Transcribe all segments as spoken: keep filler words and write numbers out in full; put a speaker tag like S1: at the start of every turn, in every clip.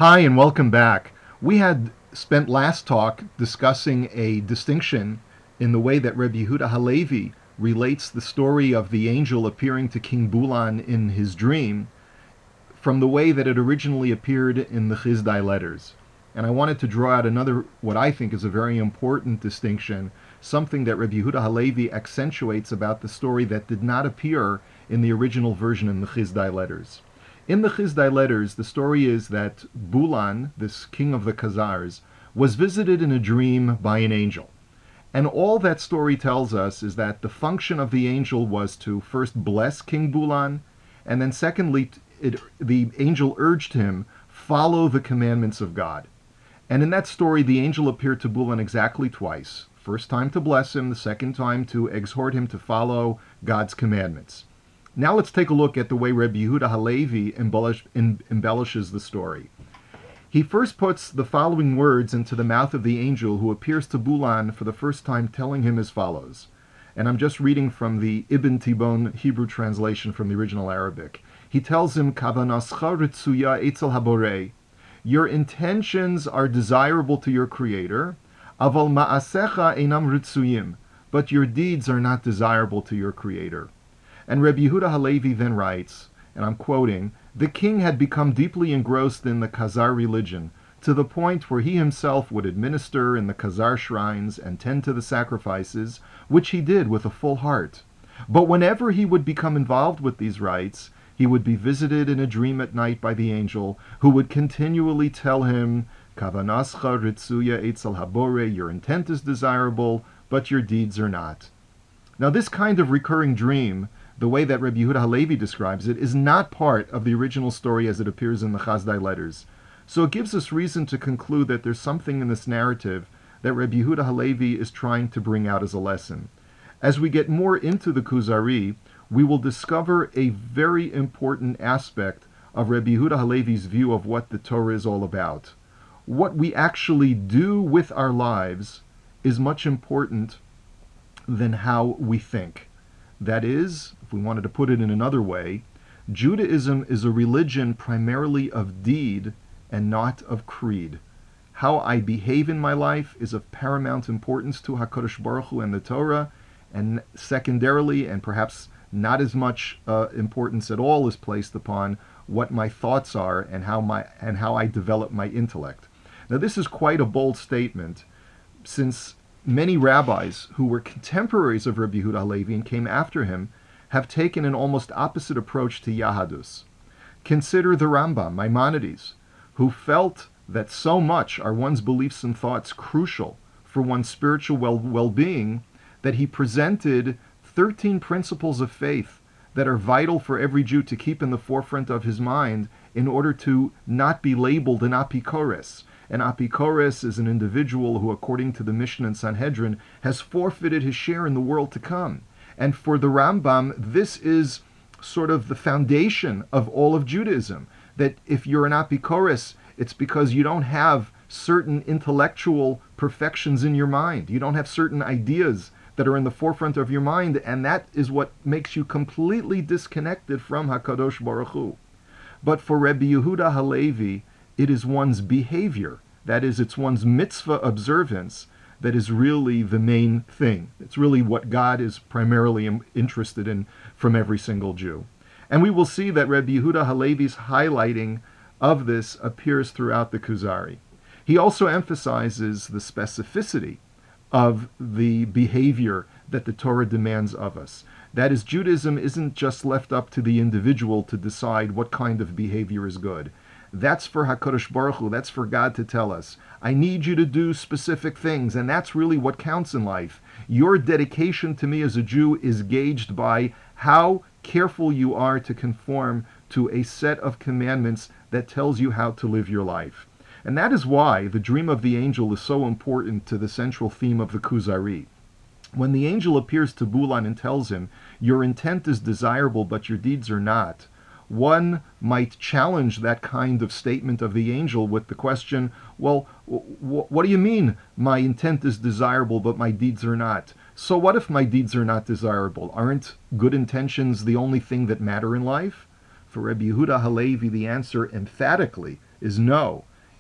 S1: Hi, and welcome back. We had spent last talk discussing a distinction in the way that Rebbe Yehuda Halevi relates the story of the angel appearing to King Bulan in his dream from the way that it originally appeared in the Chizdai letters. And I wanted to draw out another, what I think is a very important distinction, something that Rebbe Yehuda Halevi accentuates about the story that did not appear in the original version in the Chizdai letters. In the Chizdai letters, the story is that Bulan, this king of the Khazars, was visited in a dream by an angel. And all that story tells us is that the function of the angel was to first bless King Bulan, and then secondly, it, the angel urged him, follow the commandments of God. And in that story, the angel appeared to Bulan exactly twice. First time to bless him, the second time to exhort him to follow God's commandments. Now let's take a look at the way Rebbe Yehuda Halevi embellish, em, embellishes the story. He first puts the following words into the mouth of the angel who appears to Bulan for the first time, telling him as follows. And I'm just reading from the Ibn Tibon Hebrew translation from the original Arabic. He tells him, Kavanascha ritzuya etzel haborei. Your intentions are desirable to your Creator, aval ma'asecha einam ritzuyim, but your deeds are not desirable to your Creator. And Rebbe Yehuda Halevi then writes, and I'm quoting, the king had become deeply engrossed in the Khazar religion, to the point where he himself would administer in the Khazar shrines and tend to the sacrifices, which he did with a full heart. But whenever he would become involved with these rites, he would be visited in a dream at night by the angel, who would continually tell him, Kavanascha ritzuya etzel habore, your intent is desirable, but your deeds are not. Now this kind of recurring dream, the way that Rebbe Yehuda Halevi describes it, is not part of the original story as it appears in the Chizdai letters. So it gives us reason to conclude that there's something in this narrative that Rebbe Yehuda Halevi is trying to bring out as a lesson. As we get more into the Kuzari, we will discover a very important aspect of Rebbe Yehuda Halevi's view of what the Torah is all about. What we actually do with our lives is much important than how we think. That is, if we wanted to put it in another way, Judaism is a religion primarily of deed and not of creed. How I behave in my life is of paramount importance to HaKadosh Baruch Hu and the Torah, and secondarily, and perhaps not as much uh, importance at all, is placed upon what my thoughts are and how my and how I develop my intellect. Now, this is quite a bold statement, since many rabbis who were contemporaries of Rebbe Yehuda Halevi and came after him have taken an almost opposite approach to Yahadus. Consider the Rambam, Maimonides, who felt that so much are one's beliefs and thoughts crucial for one's spiritual well- well-being that he presented thirteen principles of faith that are vital for every Jew to keep in the forefront of his mind in order to not be labeled an apikores. An apikores is an individual who, according to the Mishnah and Sanhedrin, has forfeited his share in the world to come. And for the Rambam, this is sort of the foundation of all of Judaism, that if you're an apikores, it's because you don't have certain intellectual perfections in your mind. You don't have certain ideas that are in the forefront of your mind, and that is what makes you completely disconnected from HaKadosh Baruch Hu. But for Rebbe Yehuda Halevi, it is one's behavior, that is, it's one's mitzvah observance, that is really the main thing. It's really what God is primarily interested in from every single Jew. And we will see that Rebbe Yehuda Halevi's highlighting of this appears throughout the Kuzari. He also emphasizes the specificity of the behavior that the Torah demands of us. That is, Judaism isn't just left up to the individual to decide what kind of behavior is good. That's for HaKadosh Baruch Hu, that's for God to tell us, I need you to do specific things, and that's really what counts in life. Your dedication to me as a Jew is gauged by how careful you are to conform to a set of commandments that tells you how to live your life. And that is why the dream of the angel is so important to the central theme of the Kuzari. When the angel appears to Bulan and tells him, your intent is desirable, but your deeds are not, one might challenge that kind of statement of the angel with the question, well, w- what do you mean my intent is desirable but my deeds are not? So what if my deeds are not desirable? Aren't good intentions the only thing that matter in life? For Rebbe Yehuda Halevi, the answer emphatically is no.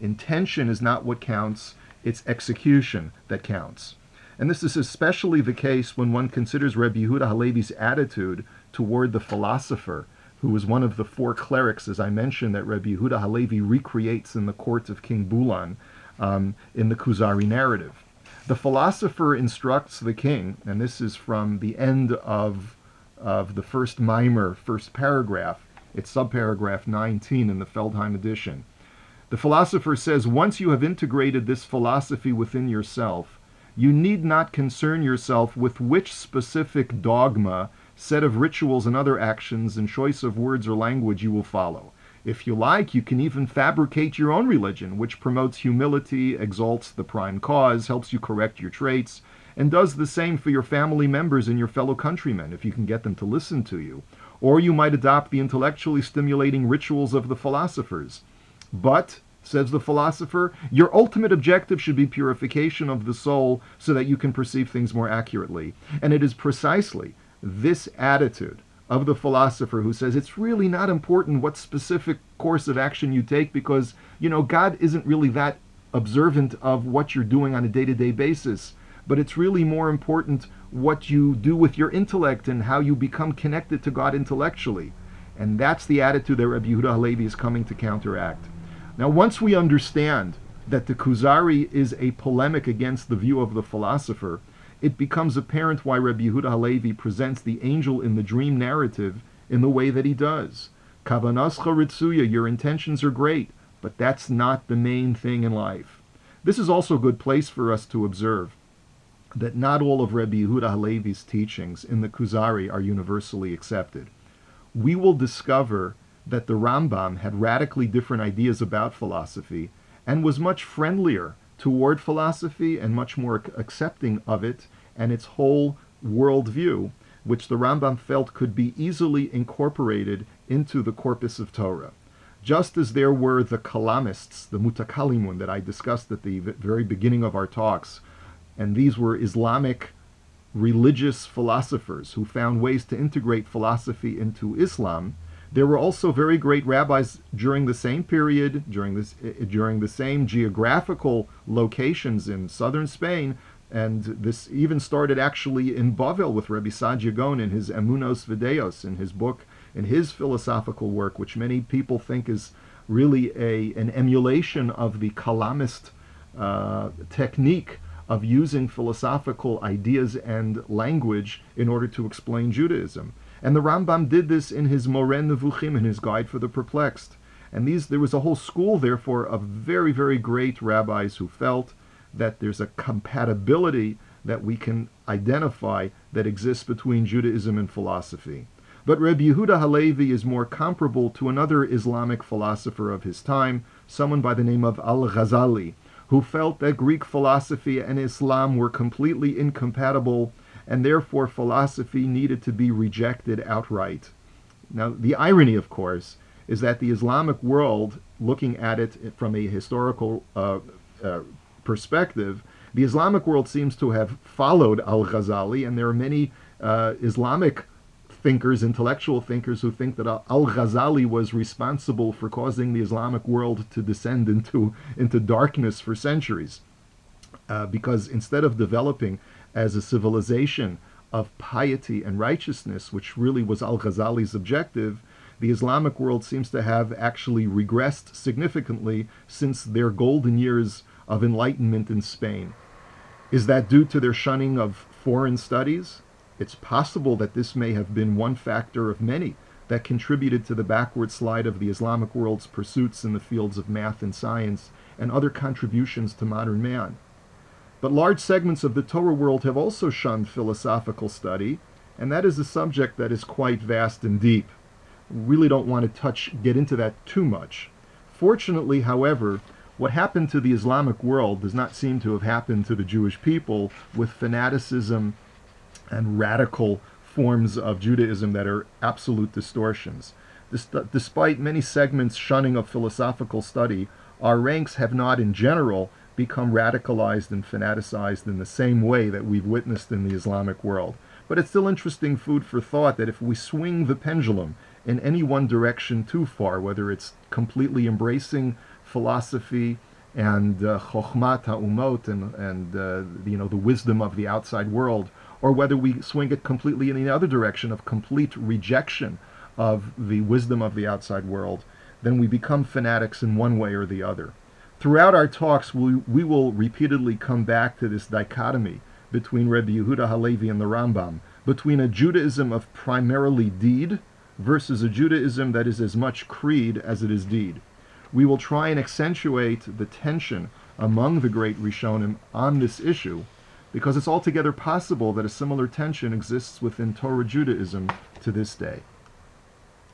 S1: Intention is not what counts, it's execution that counts. And this is especially the case when one considers Rebbe Yehuda Halevi's attitude toward the philosopher, who was one of the four clerics, as I mentioned, that Rebbe Yehuda Halevi recreates in the court of King Bulan um, in the Kuzari narrative. The philosopher instructs the king, and this is from the end of, of the first mimer, first paragraph. It's subparagraph nineteen in the Feldheim edition. The philosopher says, once you have integrated this philosophy within yourself, you need not concern yourself with which specific dogma, set of rituals and other actions, and choice of words or language you will follow. If you like, you can even fabricate your own religion, which promotes humility, exalts the prime cause, helps you correct your traits, and does the same for your family members and your fellow countrymen, if you can get them to listen to you. Or you might adopt the intellectually stimulating rituals of the philosophers. But, says the philosopher, your ultimate objective should be purification of the soul so that you can perceive things more accurately. And it is precisely this attitude of the philosopher who says it's really not important what specific course of action you take because, you know, God isn't really that observant of what you're doing on a day-to-day basis, but it's really more important what you do with your intellect and how you become connected to God intellectually. And that's the attitude that Rebbe Yehuda Halevi is coming to counteract. Now, once we understand that the Kuzari is a polemic against the view of the philosopher, it becomes apparent why Rebbe Yehuda Halevi presents the angel in the dream narrative in the way that he does. Kavanascha ritzuya, your intentions are great, but that's not the main thing in life. This is also a good place for us to observe that not all of Rebbe Yehuda Halevi's teachings in the Kuzari are universally accepted. We will discover that the Rambam had radically different ideas about philosophy and was much friendlier toward philosophy and much more accepting of it and its whole worldview, which the Rambam felt could be easily incorporated into the corpus of Torah. Just as there were the Kalamists, the Mutakalimun that I discussed at the very beginning of our talks, and these were Islamic religious philosophers who found ways to integrate philosophy into Islam, there were also very great rabbis during the same period, during this, during the same geographical locations in southern Spain, and this even started actually in Bavel with Rabbi Saadia Gaon in his Emunos Videos, in his book, in his philosophical work, which many people think is really a an emulation of the Kalamist uh, technique of using philosophical ideas and language in order to explain Judaism. And the Rambam did this in his Moreh Nevuchim, in his Guide for the Perplexed. And these, there was a whole school, therefore, of very, very great rabbis who felt that there's a compatibility that we can identify that exists between Judaism and philosophy. But Rebbe Yehuda Halevi is more comparable to another Islamic philosopher of his time, someone by the name of Al-Ghazali, who felt that Greek philosophy and Islam were completely incompatible, and therefore philosophy needed to be rejected outright. Now, the irony, of course, is that the Islamic world, looking at it from a historical uh, uh, perspective, the Islamic world seems to have followed Al-Ghazali, and there are many uh, Islamic thinkers, intellectual thinkers, who think that Al-Ghazali was responsible for causing the Islamic world to descend into, into darkness for centuries. Uh, because instead of developing as a civilization of piety and righteousness, which really was Al-Ghazali's objective, the Islamic world seems to have actually regressed significantly since their golden years of enlightenment in Spain. Is that due to their shunning of foreign studies? It's possible that this may have been one factor of many that contributed to the backward slide of the Islamic world's pursuits in the fields of math and science and other contributions to modern man. But large segments of the Torah world have also shunned philosophical study, and that is a subject that is quite vast and deep. We really don't want to touch, get into that too much. Fortunately, however, what happened to the Islamic world does not seem to have happened to the Jewish people with fanaticism and radical forms of Judaism that are absolute distortions. Despite many segments shunning of philosophical study, our ranks have not in general become radicalized and fanaticized in the same way that we've witnessed in the Islamic world. But it's still interesting food for thought that if we swing the pendulum in any one direction too far, whether it's completely embracing philosophy and uh, chokhmat ha'umot, and and uh, you know, the wisdom of the outside world, or whether we swing it completely in the other direction of complete rejection of the wisdom of the outside world, then we become fanatics in one way or the other. Throughout our talks, we, we will repeatedly come back to this dichotomy between Rebbe Yehuda Halevi and the Rambam, between a Judaism of primarily deed versus a Judaism that is as much creed as it is deed. We will try and accentuate the tension among the great Rishonim on this issue, because it's altogether possible that a similar tension exists within Torah Judaism to this day.